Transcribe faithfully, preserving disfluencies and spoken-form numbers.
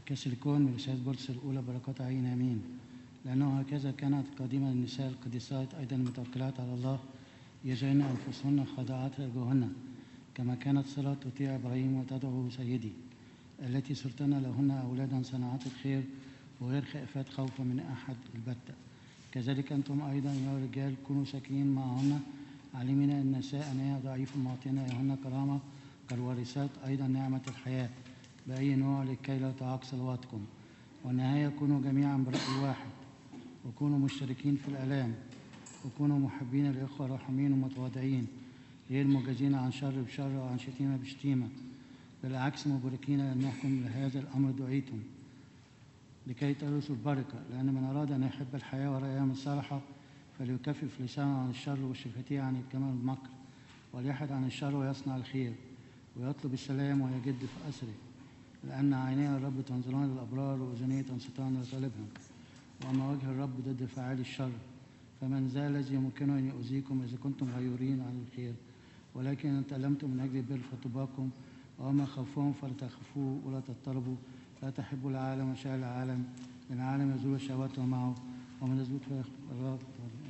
كسلكون من رسالة بولس الأولى بركات عين آمين. لأنه هكذا كانت قديما النساء القديسات أيضا المتوكلات على الله يجعلن أنفسهن خاضعات لأجوهن، كما كانت سارة تطيع إبراهيم وتدعو سيدي، التي صرتن لهن أولادا صناعات الخير وغير خائفات خوفا من أحد البتة. كذلك أنتم أيضا يا رجال كونوا ساكنين معهن، عالمين أن النساء أنها ضعيفة معطين لهن كرامة كالوارثات أيضا نعمة الحياة بأي نوع، لكي لا تعاق صلواتكم. والنهاية كونوا جميعا برأي واحد، وكونوا مشتركين في الآلام، وكونوا محبين الإخوة راحمين ومتواضعين، غير مجازين عن شر بشر وعن شتيمة بشتيمة، بالعكس مباركين لأنكم لهذا الأمر دعيتم لكي ترثوا البركة. لأن من أراد أن يحب الحياة والأيام الصالحة فليكفف لسانه عن الشر وشفتيه عن الكمال المكر، وليحد عن الشر ويصنع الخير، ويطلب السلام ويجد في أسره. لأن عيني الرب تنظران للأبرار وأذنيه تنصتان لطالبهم، وأما وجه الرب ضد فعال الشر. فمن ذا الذي يمكنه أن يؤذيكم إذا كنتم غيورين عن الخير؟ ولكن إن تألمتم من أجل البر فطوباكم، وأما خوفهم فلا تخافوا ولا تضطربوا. لا تحبوا العالم وشاء العالم، لأن العالم يزول شهواته معه، ومن يزول فيخبرات